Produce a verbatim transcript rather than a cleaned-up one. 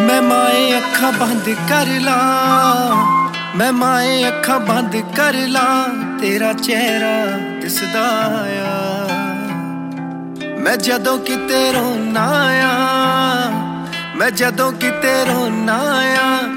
मैं माए अखा बंद कर ला, मैं माए अखा बंद कर ला, तेरा चेहरा दिसदा आया। मैं जदों किते रोना आया, मैं जदों किते रोना आया,